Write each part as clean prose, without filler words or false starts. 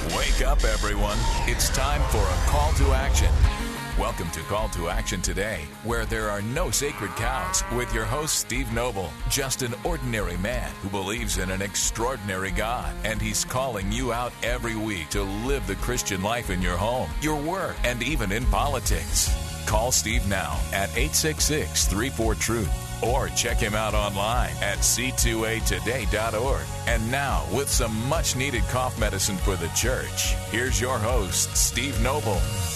Wake up, everyone. It's time for a call to action. Welcome to Call to Action today, where there are no sacred cows, with your host, Steve Noble, just an ordinary man who believes in an extraordinary God, and he's calling you out every week to live the Christian life in your home, your work, and even in politics. Call Steve now at 866-34-TRUTH, or check him out online at c2atoday.org. And now, with some much-needed cough medicine for the church, here's your host, Steve Noble.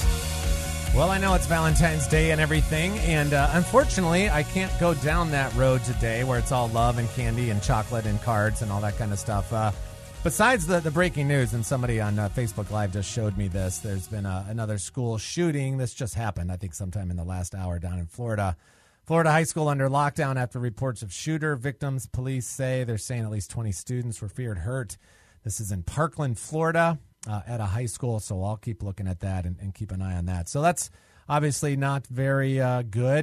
Well, I know it's Valentine's Day and everything, and unfortunately, I can't go down that road today where it's all love and candy and chocolate and cards and all that kind of stuff. Besides the breaking news, and somebody on Facebook Live just showed me this, there's been another school shooting. This just happened, I think, sometime in the last hour down in Florida. Florida high school under lockdown after reports of shooter victims. Police say they're saying at least 20 students were feared hurt. This is in Parkland, Florida. At a high school, so I'll keep looking at that and keep an eye on that. So that's obviously not very good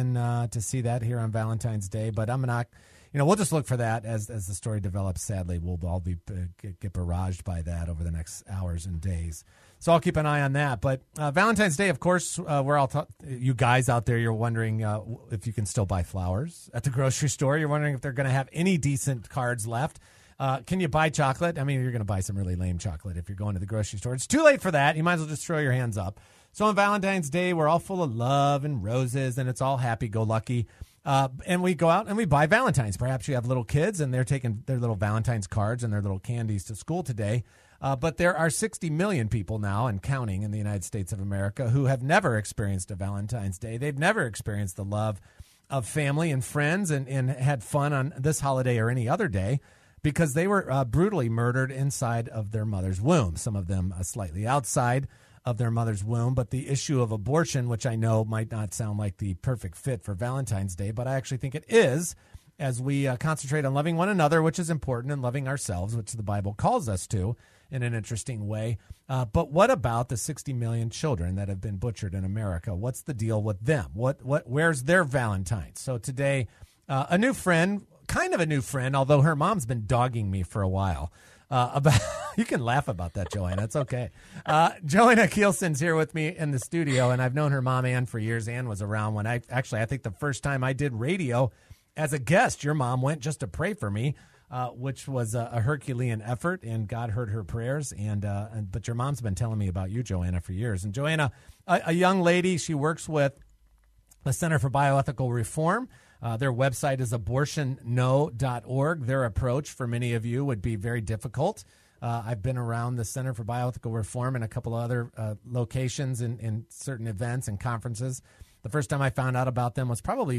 to see that here on Valentine's Day, but I'm not, we'll just look for that as the story develops. Sadly, we'll all be get barraged by that over the next hours and days. So I'll keep an eye on that. But Valentine's Day, of course, we're all you guys out there, you're wondering if you can still buy flowers at the grocery store. You're wondering if they're going to have any decent cards left. Can you buy chocolate? I mean, you're going to buy some really lame chocolate if you're going to the grocery store. It's too late for that. You might as well just throw your hands up. So on Valentine's Day, we're all full of love and roses, and it's all happy-go-lucky. And we go out and we buy Valentines. Perhaps you have little kids, and they're taking their little Valentine's cards and their little candies to school today. But there are 60 million people now, and counting, in the United States of America who have never experienced a Valentine's Day. They've never experienced the love of family and friends and had fun on this holiday or any other day, because they were brutally murdered inside of their mother's womb, some of them slightly outside of their mother's womb. But the issue of abortion, which I know might not sound like the perfect fit for Valentine's Day, but I actually think it is, as we concentrate on loving one another, which is important, and loving ourselves, which the Bible calls us to in an interesting way. But what about the 60 million children that have been butchered in America? What's the deal with them? Where's their Valentine's? So today, a new friend, kind of a new friend, although her mom's been dogging me for a while. About you can laugh about that, Joanna. It's okay. Joanna Kielson's here with me in the studio, and I've known her mom, Ann, for years. Ann was around when I think the first time I did radio as a guest, your mom went just to pray for me, which was a Herculean effort, and God heard her prayers. But your mom's been telling me about you, Joanna, for years. And Joanna, a young lady, she works with the Center for Bioethical Reform. Their website is abortionno.org. Their approach for many of you would be very difficult. I've been around the Center for Bioethical Reform in a couple of other locations in certain events and conferences. The first time I found out about them was probably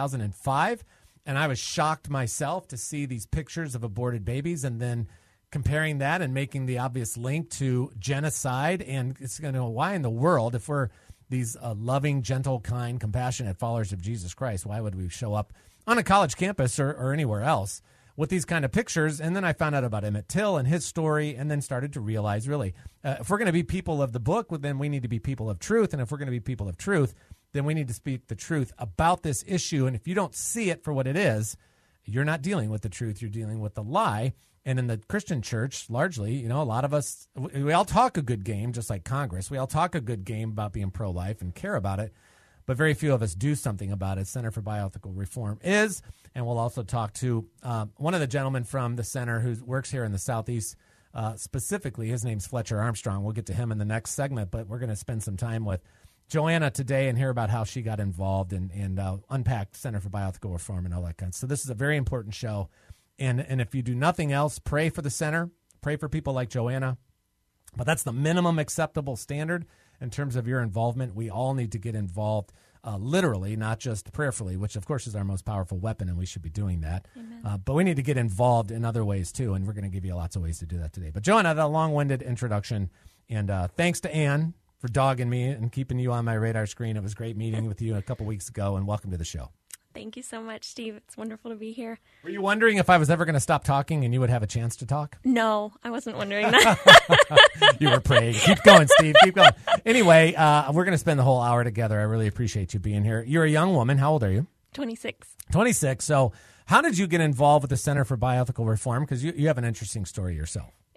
2005, and I was shocked myself to see these pictures of aborted babies and then comparing that and making the obvious link to genocide. And it's going to why in the world, if we're these loving, gentle, kind, compassionate followers of Jesus Christ, why would we show up on a college campus or anywhere else with these kind of pictures? And then I found out about Emmett Till and his story, and then started to realize, really, if we're going to be people of the book, well, then we need to be people of truth. And if we're going to be people of truth, then we need to speak the truth about this issue. And if you don't see it for what it is, you're not dealing with the truth. You're dealing with the lie. And in the Christian church, largely, a lot of us, we all talk a good game, just like Congress. We all talk a good game about being pro-life and care about it, but very few of us do something about it. Center for Bioethical Reform is, and we'll also talk to one of the gentlemen from the center who works here in the Southeast specifically. His name's Fletcher Armstrong. We'll get to him in the next segment, but we're going to spend some time with Joanna today and hear about how she got involved and unpack Center for Bioethical Reform and all that kind of stuff. So this is a very important show. And if you do nothing else, pray for the center, pray for people like Joanna. But that's the minimum acceptable standard in terms of your involvement. We all need to get involved literally, not just prayerfully, which, of course, is our most powerful weapon, and we should be doing that. But we need to get involved in other ways, too, and we're going to give you lots of ways to do that today. But, Joanna, that long-winded introduction, and thanks to Ann for dogging me and keeping you on my radar screen. It was great meeting with you a couple weeks ago, and welcome to the show. Thank you so much, Steve. It's wonderful to be here. Were you wondering if I was ever going to stop talking and you would have a chance to talk? No, I wasn't wondering that. You were praying. Keep going, Steve. Keep going. Anyway, we're going to spend the whole hour together. I really appreciate you being here. You're a young woman. How old are you? 26. 26. So how did you get involved with the Center for Bioethical Reform? Because you have an interesting story yourself.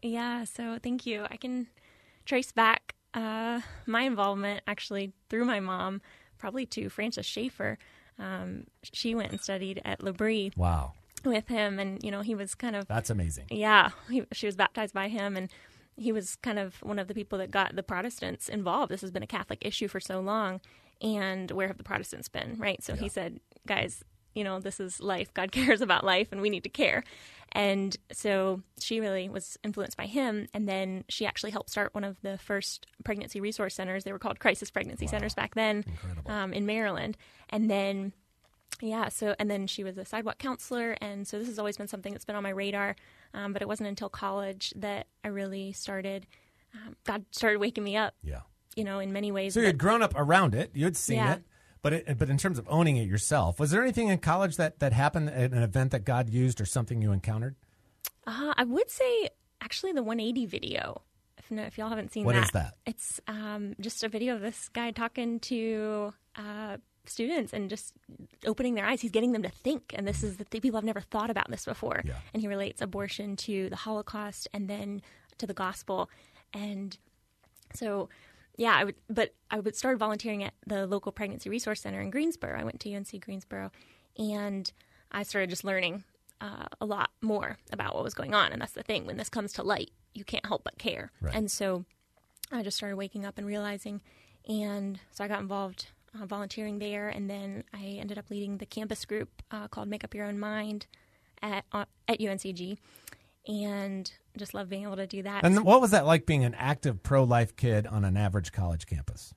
Yeah, so thank you. I can trace back my involvement actually through my mom, probably to Francis Schaeffer. She went and studied at L'Abri Wow. with him, and he was kind of That's amazing. yeah. She was baptized by him, and he was kind of one of the people that got the Protestants involved. This has been a Catholic issue for so long, and where have the Protestants been, right? So he said, guys, this is life. God cares about life, and we need to care. And so she really was influenced by him, and then she actually helped start one of the first pregnancy resource centers. They were called crisis pregnancy centers back then in Maryland. And then, and then she was a sidewalk counselor, and so this has always been something that's been on my radar, but it wasn't until college that I really started, God started waking me up, in many ways. So you had grown up around it, you had seen it. But in terms of owning it yourself, was there anything in college that happened at an event that God used or something you encountered? I would say actually the 180 video. If y'all haven't seen What is that? It's just a video of this guy talking to students and just opening their eyes. He's getting them to think, and this is the people have never thought about this before. Yeah. And he relates abortion to the Holocaust and then to the gospel, and so. Yeah, I would start volunteering at the local pregnancy resource center in Greensboro. I went to UNC Greensboro, and I started just learning a lot more about what was going on. And that's the thing. When this comes to light, you can't help but care. Right. And so I just started waking up and realizing. And so I got involved volunteering there, and then I ended up leading the campus group called Make Up Your Own Mind at UNCG. And just love being able to do that. And what was that like being an active pro-life kid on an average college campus?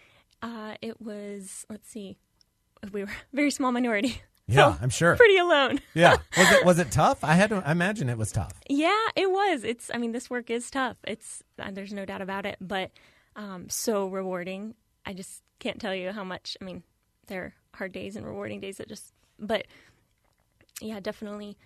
It was, we were a very small minority. Yeah, so I'm sure. Pretty alone. Yeah. Was it tough? I imagine it was tough. Yeah, it was. This work is tough. There's no doubt about it, but so rewarding. I just can't tell you how much, there are hard days and rewarding days but yeah, definitely.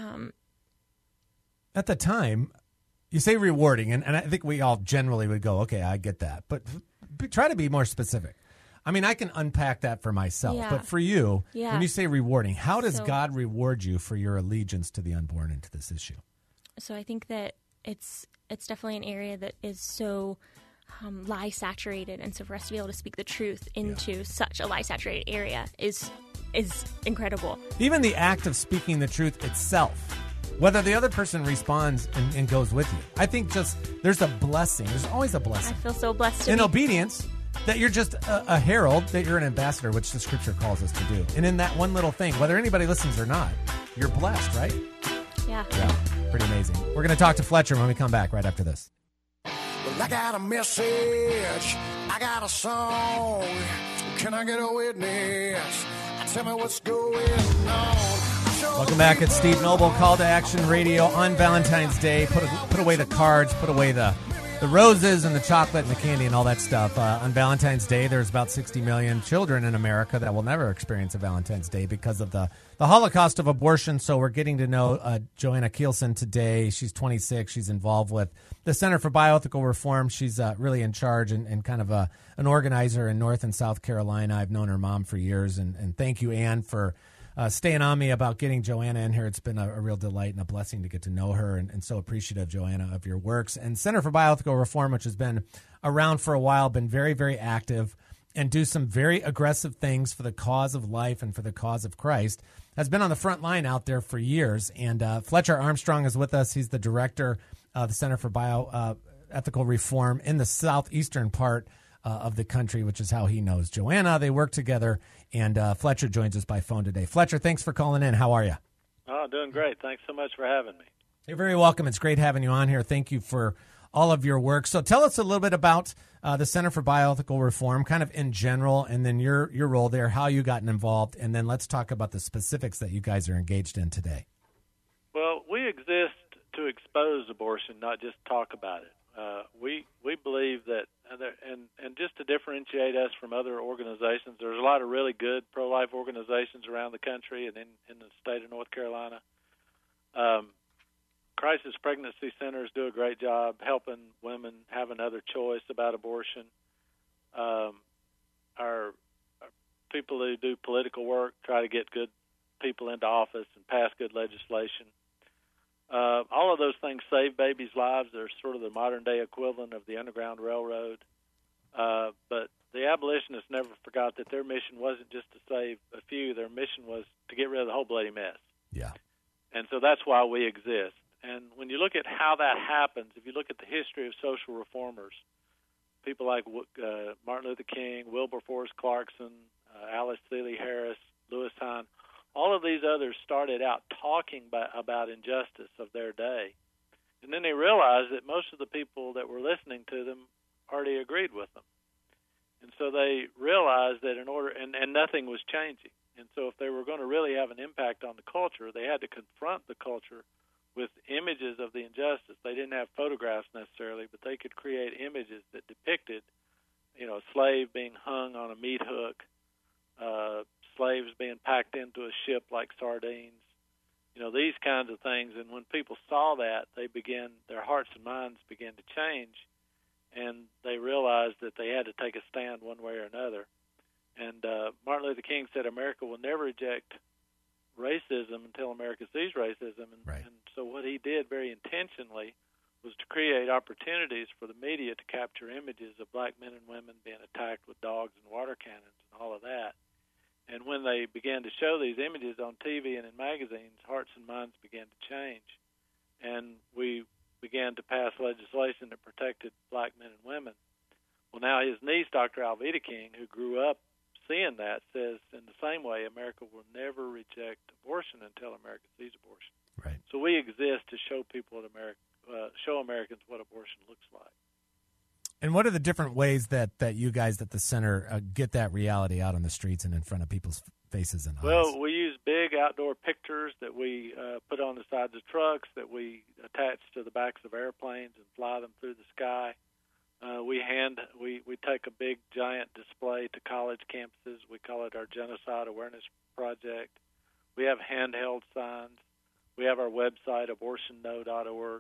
At the time, you say rewarding, and I think we all generally would go, okay, I get that. But try to be more specific. I can unpack that for myself. Yeah. But for you, when you say rewarding, how does God reward you for your allegiance to the unborn and to this issue? So I think that it's definitely an area that is so lie-saturated. And so for us to be able to speak the truth into such a lie-saturated area is incredible. Even the act of speaking the truth itself, whether the other person responds and goes with you. I think there's a blessing. There's always a blessing. I feel so blessed in obedience that you're just a herald, that you're an ambassador, which the scripture calls us to do. And in that one little thing, whether anybody listens or not, you're blessed, right? Yeah. Pretty amazing. We're going to talk to Fletcher when we come back right after this. Well, I got a message. I got a song. Can I get a witness? Tell me what's going on. Welcome back. It's Steve Noble, Call to Action Radio on Valentine's Day. Put away the cards, put away the roses and the chocolate and the candy and all that stuff. On Valentine's Day, there's about 60 million children in America that will never experience a Valentine's Day because of the Holocaust of abortion. So we're getting to know Joanna Kielsen today. She's 26. She's involved with the Center for Bioethical Reform. She's really in charge and kind of an organizer in North and South Carolina. I've known her mom for years. And thank you, Ann, for staying on me about getting Joanna in here. It's been a real delight and a blessing to get to know her, and so appreciative, Joanna, of your works. And Center for Bioethical Reform, which has been around for a while, been very, very active and do some very aggressive things for the cause of life and for the cause of Christ, has been on the front line out there for years. And Fletcher Armstrong is with us. He's the director of the Center for Bioethical Reform in the southeastern part of the country, which is how he knows Joanna. They work together, and Fletcher joins us by phone today. Fletcher, thanks for calling in. How are you? Oh, doing great. Thanks so much for having me. You're very welcome. It's great having you on here. Thank you for all of your work. So tell us a little bit about the Center for Bioethical Reform, kind of in general, and then your role there, how you gotten involved, and then let's talk about the specifics that you guys are engaged in today. Well, we exist to expose abortion, not just talk about it. We believe that, and just to differentiate us from other organizations, there's a lot of really good pro-life organizations around the country and in the state of North Carolina. Crisis pregnancy centers do a great job helping women have another choice about abortion. Our people who do political work try to get good people into office and pass good legislation. All of those things save babies' lives. They're sort of the modern-day equivalent of the Underground Railroad. But the abolitionists never forgot that their mission wasn't just to save a few. Their mission was to get rid of the whole bloody mess. Yeah. And so that's why we exist. And when you look at how that happens, if you look at the history of social reformers, people like Martin Luther King, Wilberforce Clarkson, Alice Seeley Harris, Lewis Hine, all of these others started out talking about injustice of their day. And then they realized that most of the people that were listening to them already agreed with them. And so they realized that and nothing was changing. And so if they were going to really have an impact on the culture, they had to confront the culture with images of the injustice. They didn't have photographs necessarily, but they could create images that depicted, a slave being hung on a meat hook, slaves being packed into a ship like sardines, these kinds of things. And when people saw that, their hearts and minds began to change, and they realized that they had to take a stand one way or another. And Martin Luther King said America will never reject racism until America sees racism. And so what he did very intentionally was to create opportunities for the media to capture images of black men and women being attacked with dogs and water cannons and all of that. And when they began to show these images on TV and in magazines, hearts and minds began to change. And we began to pass legislation that protected black men and women. Well, now his niece, Dr. Alveda King, who grew up seeing that, says in the same way, America will never reject abortion until America sees abortion. Right. So we exist to show people show Americans what abortion looks like. And what are the different ways that you guys at the center get that reality out on the streets and in front of people's faces and eyes? Well, we use big outdoor pictures that we put on the sides of trucks, that we attach to the backs of airplanes and fly them through the sky. We take a big giant display to college campuses. We call it our Genocide Awareness Project. We have handheld signs. We have our website, abortionno.org.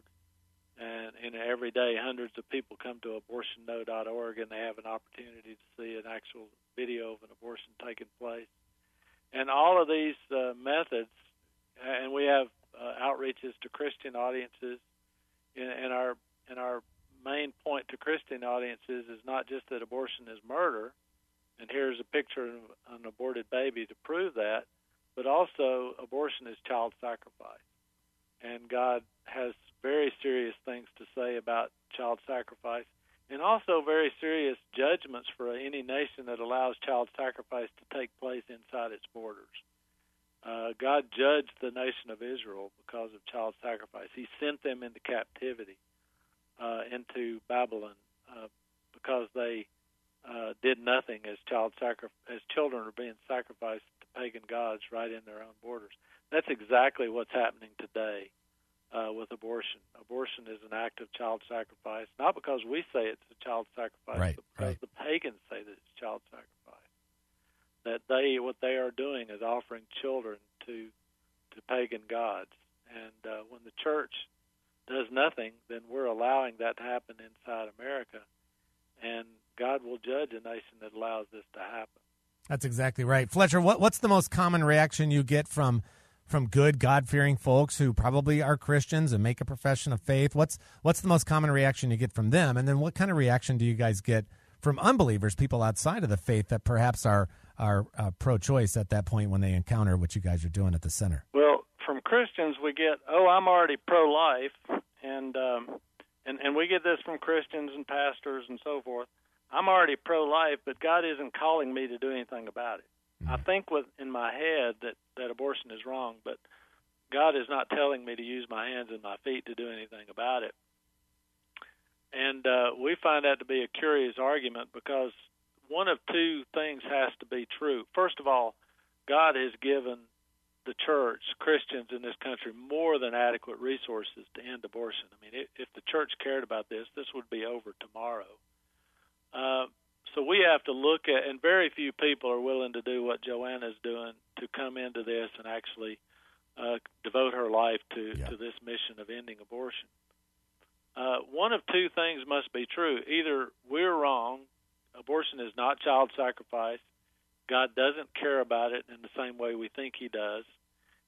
And every day, hundreds of people come to abortionno.org, and they have an opportunity to see an actual video of an abortion taking place. And all of these methods, and we have outreaches to Christian audiences. And our main point to Christian audiences is not just that abortion is murder, and here's a picture of an aborted baby to prove that, but also abortion is child sacrifice. And God has very serious things to say about child sacrifice, and also very serious judgments for any nation that allows child sacrifice to take place inside its borders. God judged the nation of Israel because of child sacrifice. He sent them into captivity, into Babylon, because they did nothing as children were being sacrificed to pagan gods right in their own borders. That's exactly what's happening today with abortion. Abortion is an act of child sacrifice, not because we say it's a child sacrifice, but because the pagans say that it's child sacrifice. That what they are doing is offering children to pagan gods. And when the church does nothing, then we're allowing that to happen inside America. And God will judge a nation that allows this to happen. That's exactly right. Fletcher, what's the most common reaction you get from good, God-fearing folks who probably are Christians and make a profession of faith? What's the most common reaction you get from them? And then what kind of reaction do you guys get from unbelievers, people outside of the faith that perhaps are pro-choice at that point when they encounter what you guys are doing at the center? Well, from Christians we get, I'm already pro-life, and we get this from Christians and pastors and so forth. I'm already pro-life, but God isn't calling me to do anything about it. I think in my head that abortion is wrong, but God is not telling me to use my hands and my feet to do anything about it. And we find that to be a curious argument because one of two things has to be true. First of all, God has given the church, Christians in this country, more than adequate resources to end abortion. I mean, if the church cared about this would be over tomorrow. So we have to look at, and very few people are willing to do what Joanna's doing to come into this and actually devote her life to this mission of ending abortion. One of two things must be true. Either we're wrong, abortion is not child sacrifice, God doesn't care about it in the same way we think he does,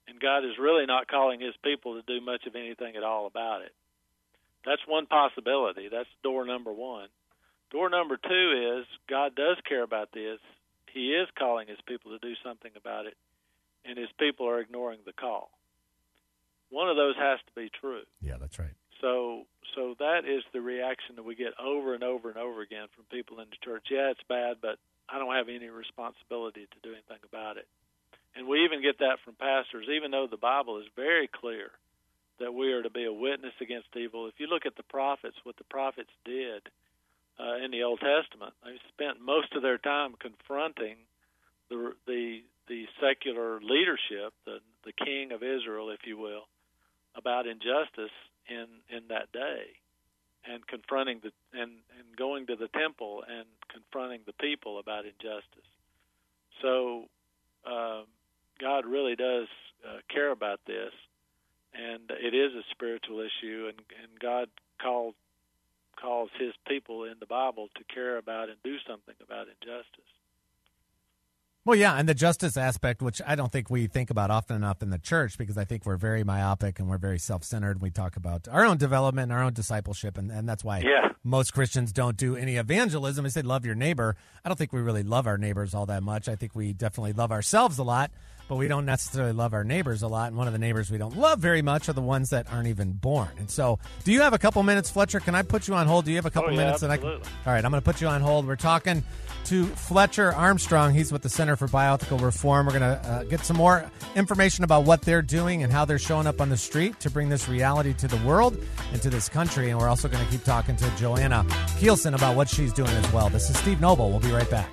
and God is really not calling his people to do much of anything at all about it. That's one possibility. That's door number one. Door number two is God does care about this. He is calling his people to do something about it, and his people are ignoring the call. One of those has to be true. Yeah, that's right. So that is the reaction that we get over and over and over again from people in the church. Yeah, it's bad, but I don't have any responsibility to do anything about it. And we even get that from pastors, even though the Bible is very clear that we are to be a witness against evil. If you look at the prophets, what the prophets did in the Old Testament, they spent most of their time confronting the secular leadership, the king of Israel, if you will, about injustice in that day, and confronting and going to the temple and confronting the people about injustice. So God really does care about this, and it is a spiritual issue, and God calls his people in the Bible to care about and do something about injustice. Well, yeah, and the justice aspect, which I don't think we think about often enough in the church, because I think we're very myopic and we're very self-centered. We talk about our own development and our own discipleship, and that's why most Christians don't do any evangelism. They say love your neighbor. I don't think we really love our neighbors all that much. I think we definitely love ourselves a lot, but we don't necessarily love our neighbors a lot. And one of the neighbors we don't love very much are the ones that aren't even born. And so, do you have a couple minutes, Fletcher? Can I put you on hold? Do you have a couple minutes? Absolutely. All right, I'm going to put you on hold. We're talking to Fletcher Armstrong. He's with the Center for Bioethical Reform. We're going to get some more information about what they're doing and how they're showing up on the street to bring this reality to the world and to this country. And we're also going to keep talking to Joanna Kielsen about what she's doing as well. This is Steve Noble. We'll be right back.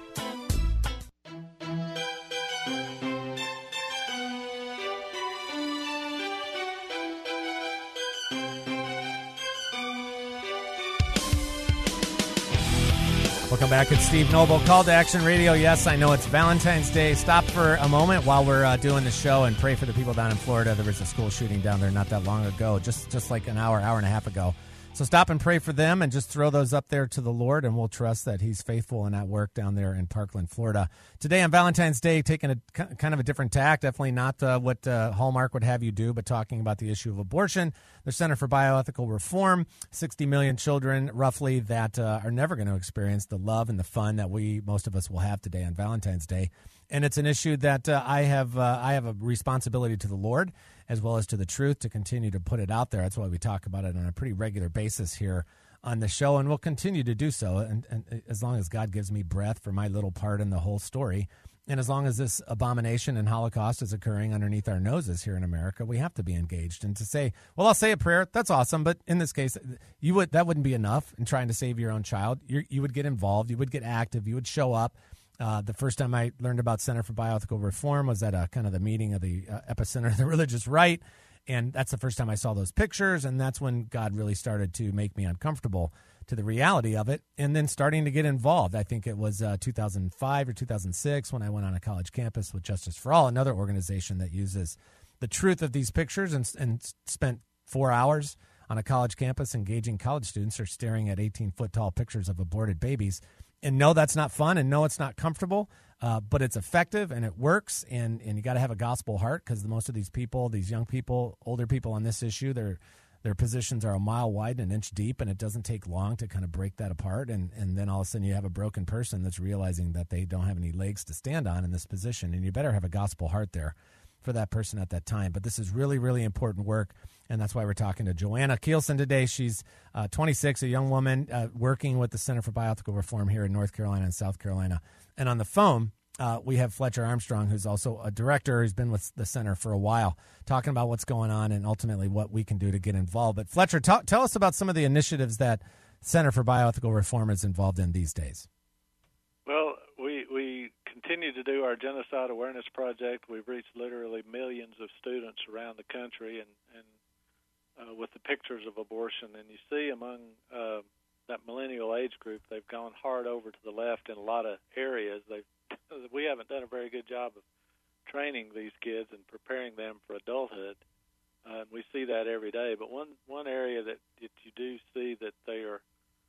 Welcome back. It's Steve Noble, Call to Action Radio. Yes, I know it's Valentine's Day. Stop for a moment while we're doing the show and pray for the people down in Florida. There was a school shooting down there not that long ago, just like an hour and a half ago. So stop and pray for them and just throw those up there to the Lord, and we'll trust that he's faithful in that work down there in Parkland, Florida. Today on Valentine's Day, taking a kind of a different tack, definitely not what Hallmark would have you do, but talking about the issue of abortion. The Center for Bioethical Reform, 60 million children roughly that are never going to experience the love and the fun that most of us will have today on Valentine's Day. And it's an issue that I have a responsibility to the Lord as well as to the truth to continue to put it out there. That's why we talk about it on a pretty regular basis here on the show, and we'll continue to do so. And as long as God gives me breath for my little part in the whole story, and as long as this abomination and Holocaust is occurring underneath our noses here in America, we have to be engaged. And to say, well, I'll say a prayer, that's awesome, but in this case, that wouldn't be enough in trying to save your own child. You would get involved, you would get active, you would show up. The first time I learned about Center for Bioethical Reform was at a kind of the meeting of the epicenter of the religious right, and that's the first time I saw those pictures, and that's when God really started to make me uncomfortable to the reality of it, and then starting to get involved. I think it was 2005 or 2006 when I went on a college campus with Justice for All, another organization that uses the truth of these pictures, and spent 4 hours on a college campus engaging college students who are staring at 18-foot-tall pictures of aborted babies. And no, that's not fun, and no, it's not comfortable, but it's effective, and it works, and you got to have a gospel heart, because most of these people, these young people, older people on this issue, their positions are a mile wide and an inch deep, and it doesn't take long to kind of break that apart, and then all of a sudden you have a broken person that's realizing that they don't have any legs to stand on in this position, and you better have a gospel heart there for that person at that time. But this is really, really important work, and that's why we're talking to Joanna Kielsen today. She's 26, a young woman working with the Center for Bioethical Reform here in North Carolina and South Carolina. And on the phone, we have Fletcher Armstrong, who's also a director who's been with the center for a while, talking about what's going on and ultimately what we can do to get involved. But Fletcher, tell us about some of the initiatives that Center for Bioethical Reform is involved in these days. Well, we continue to do our Genocide Awareness Project. We've reached literally millions of students around the country, and with the pictures of abortion. And you see among that millennial age group, they've gone hard over to the left in a lot of areas. We haven't done a very good job of training these kids and preparing them for adulthood. We see that every day. But one area that you do see that they are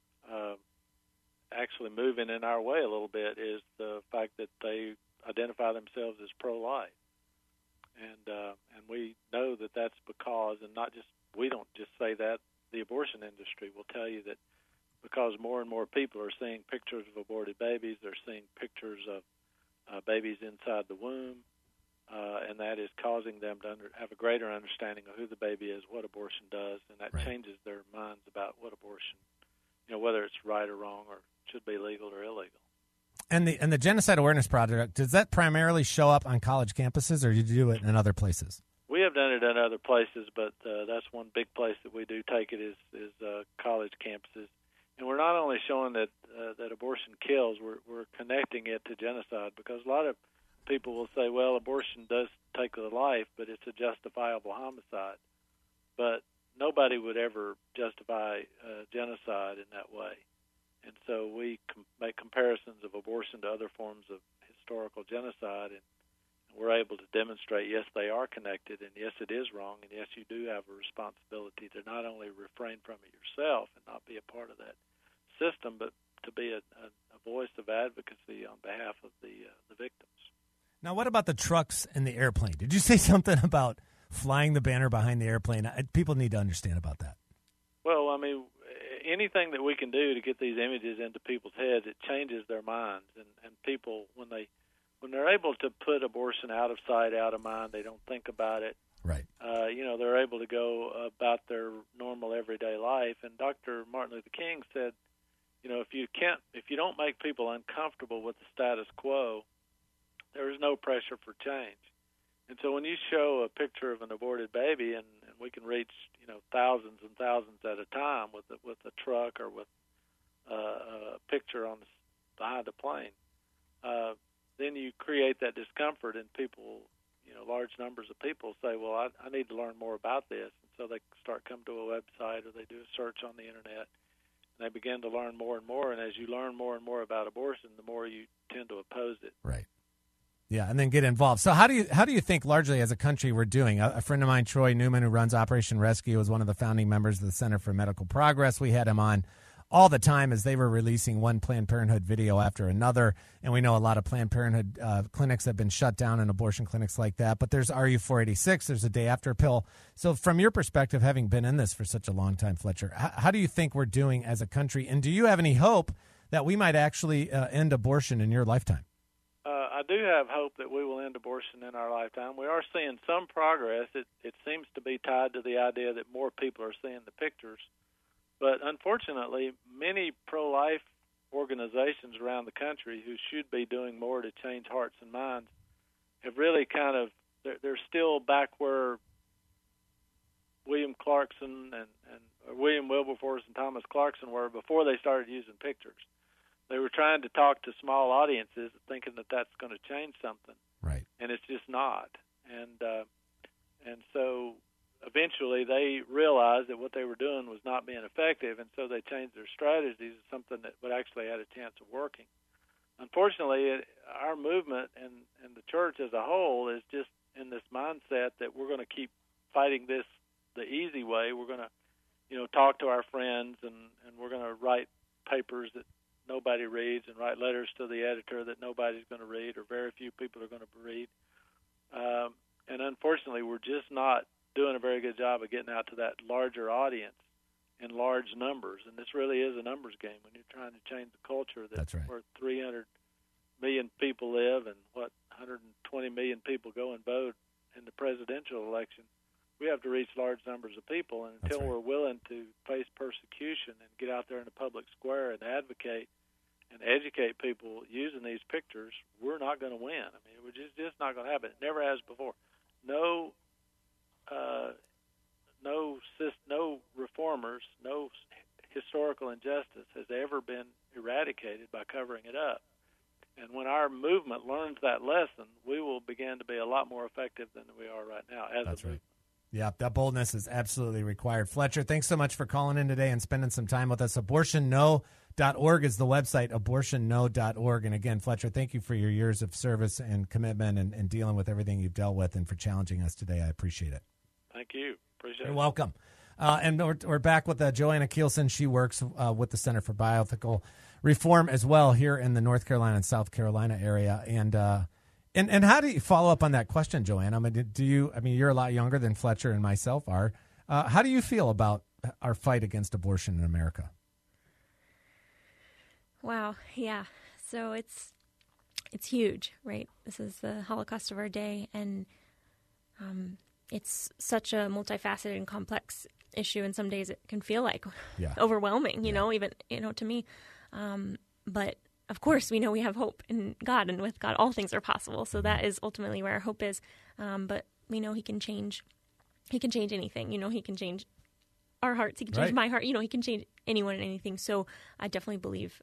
actually moving in our way a little bit is the fact that they identify themselves as pro-life. and we know that that's because, and not just we don't just say that. The abortion industry will tell you that because more and more people are seeing pictures of aborted babies, they're seeing pictures of babies inside the womb, and that is causing them to have a greater understanding of who the baby is, what abortion does, and that changes their minds about what abortion, whether it's right or wrong or should be legal or illegal. And the Genocide Awareness Project, does that primarily show up on college campuses, or do you do it in other places? We have done it in other places, but that's one big place that we do take it is college campuses. And we're not only showing that abortion kills, we're connecting it to genocide, because a lot of people will say, well, abortion does take a life, but it's a justifiable homicide. But nobody would ever justify genocide in that way. And so we make comparisons of abortion to other forms of historical genocide, and we're able to demonstrate, yes, they are connected, and yes, it is wrong, and yes, you do have a responsibility to not only refrain from it yourself and not be a part of that system, but to be a voice of advocacy on behalf of the victims. Now, what about the trucks and the airplane? Did you say something about flying the banner behind the airplane? People need to understand about that. Well, I mean, anything that we can do to get these images into people's heads, it changes their minds, and people, when they're able to put abortion out of sight, out of mind, they don't think about it. Right. They're able to go about their normal everyday life. And Dr. Martin Luther King said, if you don't make people uncomfortable with the status quo, there is no pressure for change. And so when you show a picture of an aborted baby, and we can reach thousands and thousands at a time with a truck or with a picture on behind a plane, then you create that discomfort, and people, large numbers of people say, well, I need to learn more about this. And so they start coming to a website, or they do a search on the internet, and they begin to learn more and more. And as you learn more and more about abortion, the more you tend to oppose it. Right. Yeah, and then get involved. So how do you think largely as a country we're doing? A friend of mine, Troy Newman, who runs Operation Rescue, is one of the founding members of the Center for Medical Progress. We had him on all the time as they were releasing one Planned Parenthood video after another. And we know a lot of Planned Parenthood clinics have been shut down, and abortion clinics like that. But there's RU486, there's a day after pill. So from your perspective, having been in this for such a long time, Fletcher, how do you think we're doing as a country? And do you have any hope that we might actually end abortion in your lifetime? I do have hope that we will end abortion in our lifetime. We are seeing some progress. It seems to be tied to the idea that more people are seeing the pictures. But unfortunately, many pro-life organizations around the country who should be doing more to change hearts and minds have really they're still back where William Clarkson and William Wilberforce and Thomas Clarkson were before they started using pictures. They were trying to talk to small audiences, thinking that that's going to change something, right? And it's just not. And so eventually they realized that what they were doing was not being effective, and so they changed their strategies to something that would actually had a chance of working. Unfortunately, our movement and the church as a whole is just in this mindset that we're going to keep fighting this the easy way. We're going to, talk to our friends, and we're going to write papers that nobody reads, and write letters to the editor that nobody's going to read, or very few people are going to read. And unfortunately, we're just not doing a very good job of getting out to that larger audience in large numbers. And this really is a numbers game when you're trying to change the culture where 300 million people live and 120 million people go and vote in the presidential election. We have to reach large numbers of people, and until we're willing to face persecution and get out there in the public square and advocate and educate people using these pictures, we're not going to win. I mean, it's just not going to happen. It never has before. No reformers, no historical injustice has ever been eradicated by covering it up. And when our movement learns that lesson, we will begin to be a lot more effective than we are right now as a movement. Yeah, that boldness is absolutely required. Fletcher, thanks so much for calling in today and spending some time with us. AbortionNo.org is the website, abortionno.org. And again, Fletcher, thank you for your years of service and commitment and dealing with everything you've dealt with, and for challenging us today. I appreciate it. Thank you. Appreciate it. You're welcome. And we're back with Joanna Kielsen. She works with the Center for Bioethical Reform as well here in the North Carolina and South Carolina area. And And how do you follow up on that question, Joanne? I mean, you're a lot younger than Fletcher and myself are. How do you feel about our fight against abortion in America? Wow. Yeah. So it's huge, right? This is the Holocaust of our day, and it's such a multifaceted and complex issue. And some days it can feel like overwhelming, you know, even, to me. But of course, we know we have hope in God, and with God, all things are possible. So that is ultimately where our hope is. But we know He can change. He can change anything. He can change our hearts. He can change my heart. He can change anyone and anything. So I definitely believe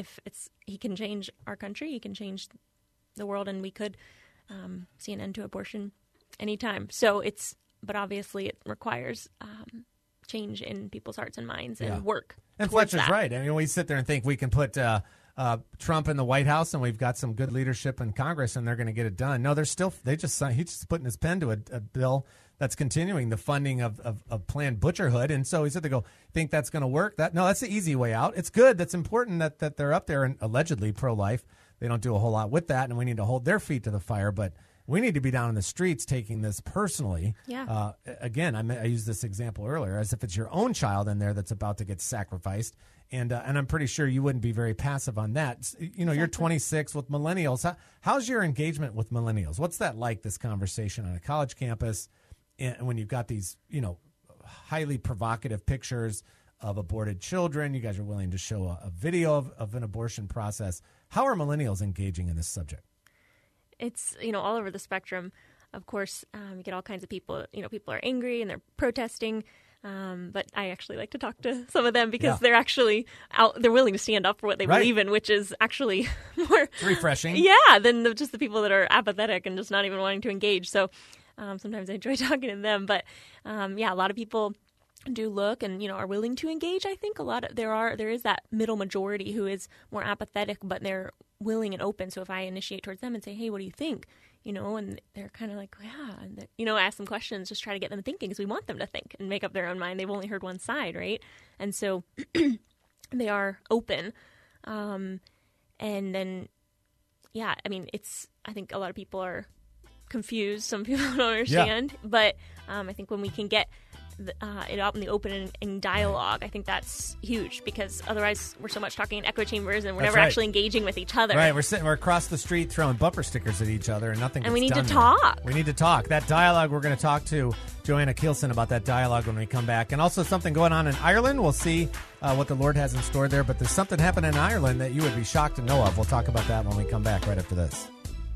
He can change our country, He can change the world, and we could see an end to abortion anytime. But obviously it requires change in people's hearts and minds and work. And Fletcher's right. I mean, we sit there and think we can put Trump in the White House and we've got some good leadership in Congress and they're going to get it done. No, he's just putting his pen to a bill that's continuing the funding of Planned Butcherhood. And so he said, think that's going to work? That's the easy way out. It's good. That's important that they're up there and allegedly pro-life. They don't do a whole lot with that, and we need to hold their feet to the fire. But we need to be down in the streets taking this personally. Yeah. Again, I used this example earlier, as if it's your own child in there that's about to get sacrificed. And I'm pretty sure you wouldn't be very passive on that. Exactly. You're 26 with millennials. How's your engagement with millennials? What's that like, this conversation on a college campus? And when you've got these, highly provocative pictures of aborted children, you guys are willing to show a video of an abortion process. How are millennials engaging in this subject? It's, all over the spectrum. Of course, you get all kinds of people. People are angry and they're protesting. But I actually like to talk to some of them because they're actually out. They're willing to stand up for what they believe in, which is actually more it's refreshing. Yeah, than just the people that are apathetic and just not even wanting to engage. So sometimes I enjoy talking to them. But a lot of people do look and are willing to engage. I think there is that middle majority who is more apathetic, but they're willing and open. So if I initiate towards them and say, "Hey, what do you think?" and they're kind of like, "Yeah," and ask them questions, just try to get them thinking, because we want them to think and make up their own mind. They've only heard one side, right? And so they are open. And then, I think a lot of people are confused. Some people don't understand, but I think when we can get it out in the open and dialogue, I think that's huge, because otherwise we're so much talking in echo chambers and we're never actually engaging with each other. Right, we're across the street throwing bumper stickers at each other and nothing gets done. And we need to there. talk. We need to talk. That dialogue, we're going to talk to Joanna Kielsen about that dialogue when we come back. And also something going on in Ireland. We'll see what the Lord has in store there. But there's something happening in Ireland that you would be shocked to know of. We'll talk about that when we come back right after this.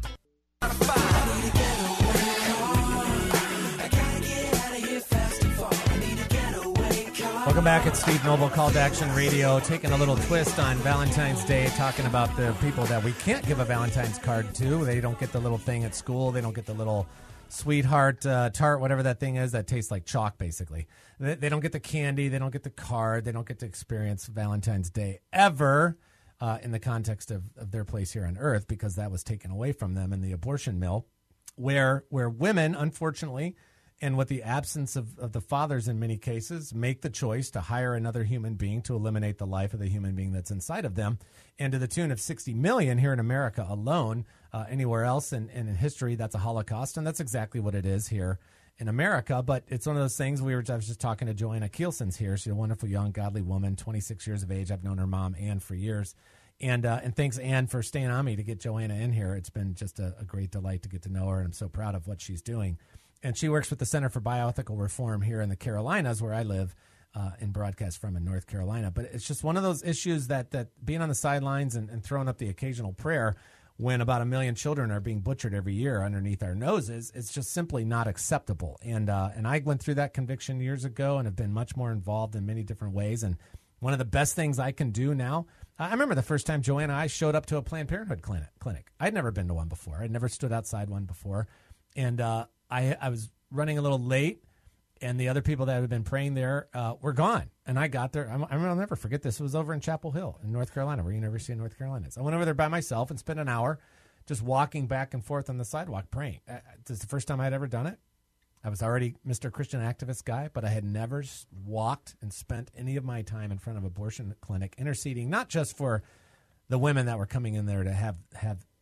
Welcome back. It's Steve Noble, Call to Action Radio, taking a little twist on Valentine's Day, talking about the people that we can't give a Valentine's card to. They don't get the little thing at school. They don't get the little sweetheart tart, whatever that thing is, that tastes like chalk, basically. They don't get the candy. They don't get the card. They don't get to experience Valentine's Day ever in the context of their place here on Earth, because that was taken away from them in the abortion mill, where women, unfortunately, and with the absence of the fathers in many cases, make the choice to hire another human being to eliminate the life of the human being that's inside of them. And to the tune of 60 million here in America alone. Anywhere else in history, that's a Holocaust, and that's exactly what it is here in America. But it's one of those things. I was just talking to Joanna Kielsen's here. She's a wonderful young, godly woman, 26 years of age. I've known her mom, Ann, for years. And thanks, Ann, for staying on me to get Joanna in here. It's been just a great delight to get to know her, and I'm so proud of what she's doing. And she works with the Center for Bioethical Reform here in the Carolinas, where I live and broadcast from in North Carolina. But it's just one of those issues that being on the sidelines and throwing up the occasional prayer when about 1 million children are being butchered every year underneath our noses, it's just simply not acceptable. And I went through that conviction years ago and have been much more involved in many different ways. And one of the best things I can do now, I remember the first time Joanna and I showed up to a Planned Parenthood clinic. I'd never been to one before. I'd never stood outside one before. And I was running a little late, and the other people that had been praying there were gone. And I got there. I'll never forget this. It was over in Chapel Hill in North Carolina, where University of North Carolina is. I went over there by myself and spent an hour just walking back and forth on the sidewalk praying. This is the first time I'd ever done it. I was already Mr. Christian activist guy, but I had never walked and spent any of my time in front of an abortion clinic interceding, not just for the women that were coming in there to have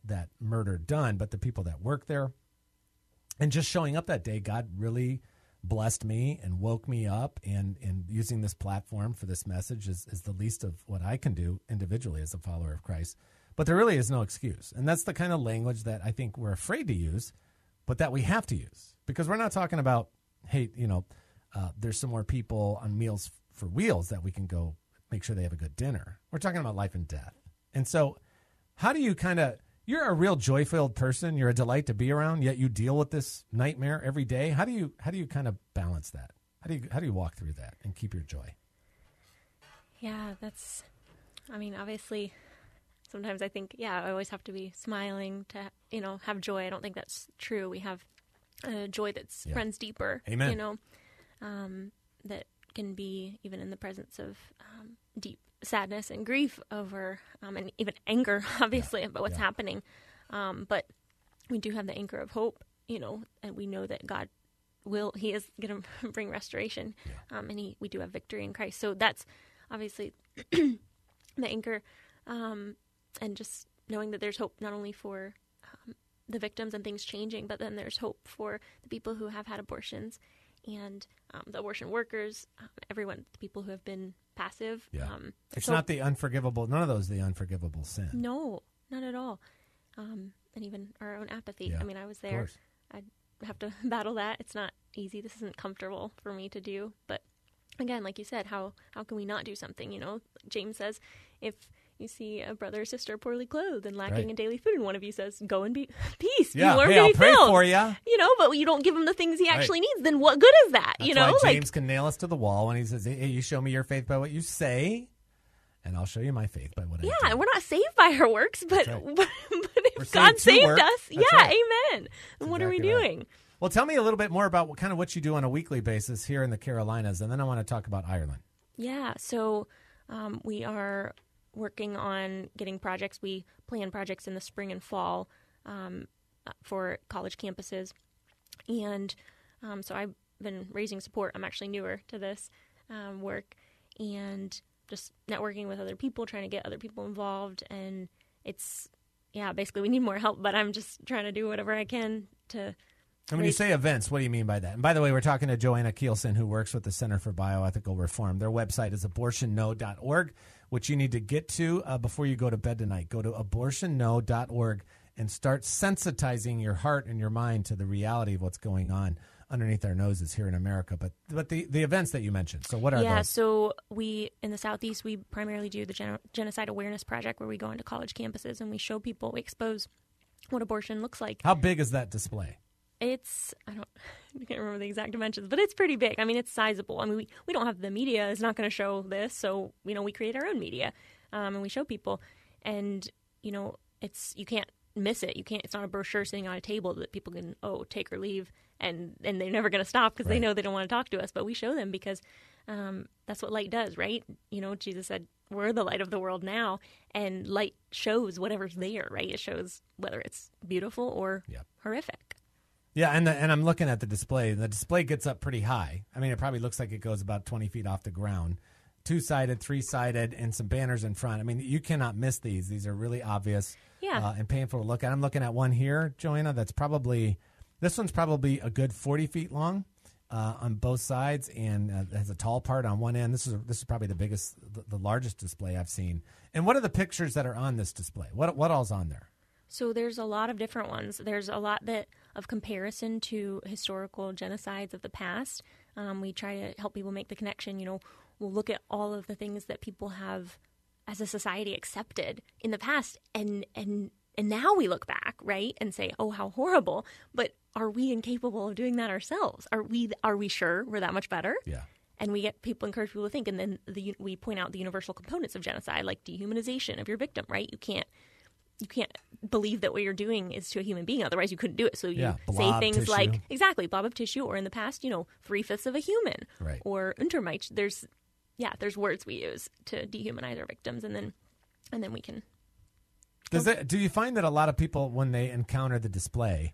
that murder done, but the people that work there. And just showing up that day, God really blessed me and woke me up, and using this platform for this message is the least of what I can do individually as a follower of Christ. But there really is no excuse. And that's the kind of language that I think we're afraid to use, but that we have to use, because we're not talking about, hey, there's some more people on Meals for Wheels that we can go make sure they have a good dinner. We're talking about life and death. And so how do you you're a real joy-filled person. You're a delight to be around, yet you deal with this nightmare every day. How do you kind of balance that? How do you walk through that and keep your joy? Yeah, obviously sometimes I think, I always have to be smiling to, have joy. I don't think that's true. We have a joy that's runs deeper. Amen. That can be even in the presence of deep sadness and grief over, and even anger, obviously, about what's happening. But we do have the anchor of hope, and we know that God He is going to bring restoration. And we do have victory in Christ. So that's obviously the anchor, and just knowing that there's hope not only for the victims and things changing, but then there's hope for the people who have had abortions and the abortion workers, everyone, the people who have been passive. It's not the unforgivable, none of those the unforgivable sin. No, not at all. And even our own apathy. I was there. I have to battle that. It's not easy. This isn't comfortable for me to do. But again, like you said, how can we not do something? James says, if you see a brother or sister poorly clothed and lacking in daily food, and one of you says, go and be peace. Yeah, be warm, I'll pray filled. for you. But you don't give him the things he actually needs, then what good is that? That's why James can nail us to the wall when he says, hey, you show me your faith by what you say, and I'll show you my faith by what I do. Yeah, we're not saved by our works, but, right. but if God saved us, amen. Then what are we doing? Right. Well, tell me a little bit more about what you do on a weekly basis here in the Carolinas, and then I want to talk about Ireland. Yeah, so we are working on getting projects. We plan projects in the spring and fall for college campuses. And so I've been raising support. I'm actually newer to this work, and just networking with other people, trying to get other people involved. And it's, basically we need more help, but I'm just trying to do whatever I can to... And when you say events, what do you mean by that? And by the way, we're talking to Joanna Kielsen, who works with the Center for Bioethical Reform. Their website is abortionno.org, which you need to get to before you go to bed tonight. Go to abortionno.org and start sensitizing your heart and your mind to the reality of what's going on underneath our noses here in America. But the events that you mentioned, so what are those? Yeah, so we, in the Southeast, we primarily do the Genocide Awareness Project, where we go into college campuses and we show people, we expose what abortion looks like. How big is that display? It's, I can't remember the exact dimensions, but it's pretty big. It's sizable. We don't have, the media is not going to show this, so, we create our own media, and we show people, and, you can't miss it. It's not a brochure sitting on a table that people can, take or leave, and they're never going to stop because they know they don't want to talk to us, but we show them because that's what light does, right? Jesus said, we're the light of the world now, and light shows whatever's there, right? It shows whether it's beautiful or horrific. Yeah, and I'm looking at the display. The display gets up pretty high. It probably looks like it goes about 20 feet off the ground. 2-sided, 3-sided, and some banners in front. You cannot miss these. These are really obvious and painful to look at. I'm looking at one here, Joanna, this one's probably a good 40 feet long on both sides, and has a tall part on one end. This is probably the largest display I've seen. And what are the pictures that are on this display? What all's on there? So there's a lot of different ones. There's a lot of comparison to historical genocides of the past. We try to help people make the connection. We'll look at all of the things that people have, as a society, accepted in the past, and now we look back, right, and say, oh, how horrible. But are we incapable of doing that ourselves? Are we sure we're that much better? Yeah. And we encourage people to think, and then we point out the universal components of genocide, like dehumanization of your victim, right? You can't believe that what you're doing is to a human being. Otherwise, you couldn't do it. So you say things tissue. like, exactly, blob of tissue, or in the past, 3/5 of a human, right. Or Untermensch. There's words we use to dehumanize our victims, and then we can. Do you find that a lot of people, when they encounter the display,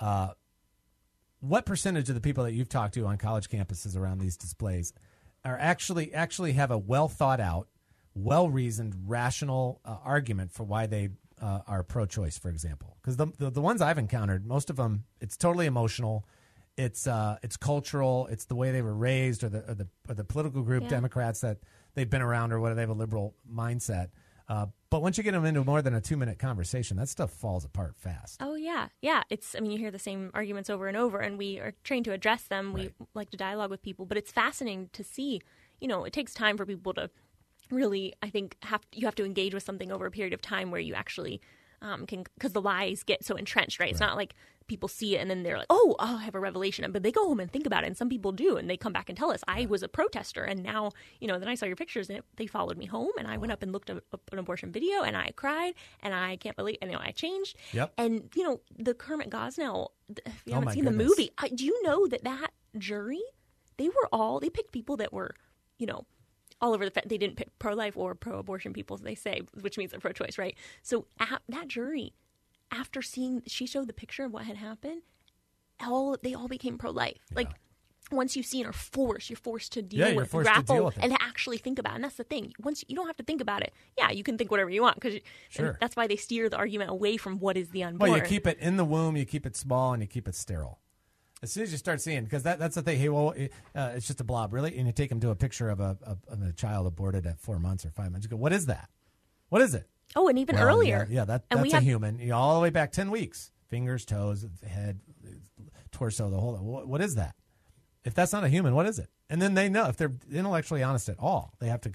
what percentage of the people that you've talked to on college campuses around these displays are actually have a well thought out, well reasoned, rational argument for why they are pro-choice, for example. Because the ones I've encountered, most of them, it's totally emotional. It's cultural. It's the way they were raised, or the political group, Democrats that they've been around, or whether they have a liberal mindset. But once you get them into more than a 2-minute conversation, that stuff falls apart fast. Oh, yeah. Yeah. You hear the same arguments over and over, and we are trained to address them. Right. We like to dialogue with people, but it's fascinating to see, it takes time for people to really, I think, you have to engage with something over a period of time where you actually can, because the lies get so entrenched, right? It's not like people see it and then they're like, oh, I have a revelation. But they go home and think about it, and some people do, and they come back and tell us, I was a protester, and now, then I saw your pictures, and they followed me home, and I went up and looked up an abortion video, and I cried, and I can't believe, and I changed. Yep. And, the Kermit Gosnell, if you haven't seen the movie, do you know that jury, they picked people that were, all over they didn't pick pro-life or pro-abortion people, as they say, which means they're pro-choice, right? So that jury, after she showed the picture of what had happened, they all became pro-life. Yeah. Like, once you've seen, you're forced to grapple with it, and to actually think about it. And that's the thing. Once you don't have to think about it. Yeah, you can think whatever you want, because that's why they steer the argument away from what is the unborn. Well, you keep it in the womb, you keep it small, and you keep it sterile. As soon as you start seeing, because that's the thing. Hey, well, it's just a blob, really, and you take them to a picture of a child aborted at 4 months or 5 months. You go, what is that? What is it? Oh, and even earlier. Yeah, that's a human. All the way back 10 weeks. Fingers, toes, head, torso, the whole. What is that? If that's not a human, what is it? And then they know, if they're intellectually honest at all, they have to.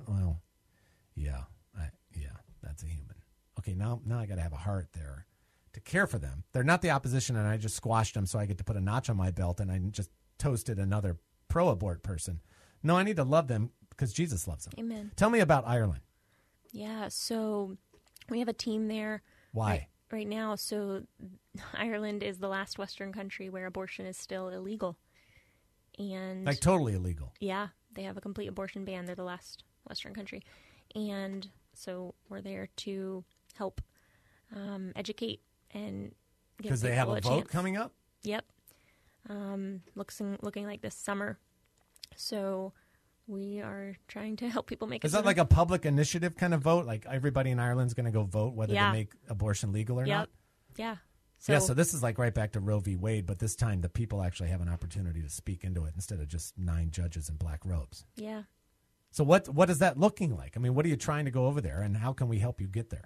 That's a human. Okay, now I got to have a heart there to care for them. They're not the opposition, and I just squashed them so I get to put a notch on my belt, and I just toasted another pro-abort person. No, I need to love them because Jesus loves them. Amen. Tell me about Ireland. Yeah, so we have a team there. Why? Right now. So Ireland is the last Western country where abortion is still illegal. And like totally illegal. Yeah, they have a complete abortion ban. They're the last Western country. And so we're there to help educate and give because they have a vote coming up. Yep, looking like this summer. So we are trying to help people make. Is that like a public initiative kind of vote? Like everybody in Ireland's going to go vote whether to make abortion legal or not. Yeah. So this is like right back to Roe v. Wade, but this time the people actually have an opportunity to speak into it instead of just 9 judges in black robes. Yeah. So what is that looking like? I mean, what are you trying to go over there, and how can we help you get there?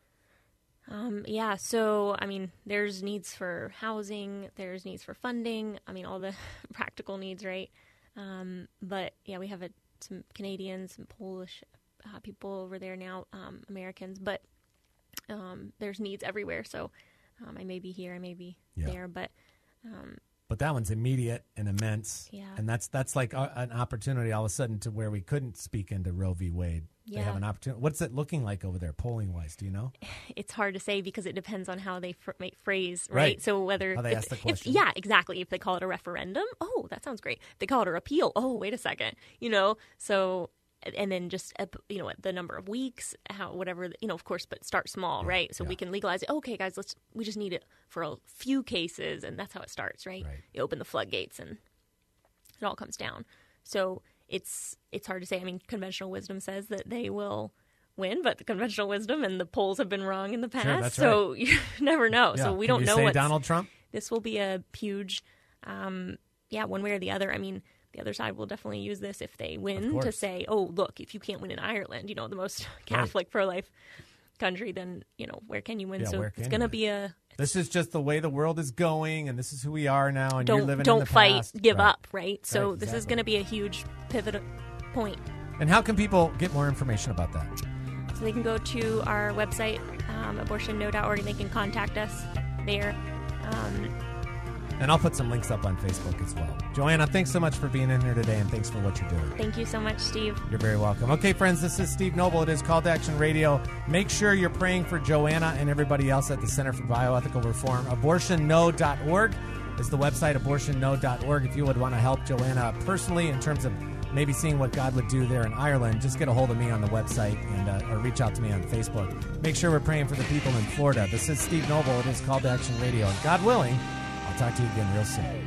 So, I mean, there's needs for housing, there's needs for funding, I mean, all the practical needs, right? But, yeah, we have some Canadians, some Polish people over there now, Americans, but there's needs everywhere, so I may be here, I may be there, but that one's immediate and immense, and that's like an opportunity all of a sudden to where we couldn't speak into Roe v. Wade. They have an opportunity. What's it looking like over there, polling-wise? Do you know? It's hard to say because it depends on how they phrase, right? So whether how they ask the question. Exactly. If they call it a referendum, oh, that sounds great. If they call it a repeal, oh, wait a second, So, and then just the number of weeks, whatever, of course, but start small, right? So we can legalize it. Okay, guys, we just need it for a few cases, and that's how it starts, right? You open the floodgates, and it all comes down. So. It's hard to say. I mean, conventional wisdom says that they will win, but the conventional wisdom and the polls have been wrong in the past. So right. You never know. Yeah. So we don't know what Donald Trump. This will be a huge, one way or the other. I mean, the other side will definitely use this if they win to say, oh, look, if you can't win in Ireland, the most Catholic pro-life country, then where can you win? So it's going to be This is just the way the world is going, and this is who we are now, and you're living in the past. Don't fight, give up, right? So this is going to be a huge pivot point. And how can people get more information about that? So they can go to our website, abortionno.org, and they can contact us there. And I'll put some links up on Facebook as well. Joanna, thanks so much for being in here today, and thanks for what you're doing. Thank you so much, Steve. You're very welcome. Okay, friends, this is Steve Noble. It is Call to Action Radio. Make sure you're praying for Joanna and everybody else at the Center for Bioethical Reform. AbortionNo.org is the website, abortionno.org. If you would want to help Joanna personally in terms of maybe seeing what God would do there in Ireland, just get a hold of me on the website and or reach out to me on Facebook. Make sure we're praying for the people in Florida. This is Steve Noble. It is Call to Action Radio. And God willing, I'll talk to you again real soon.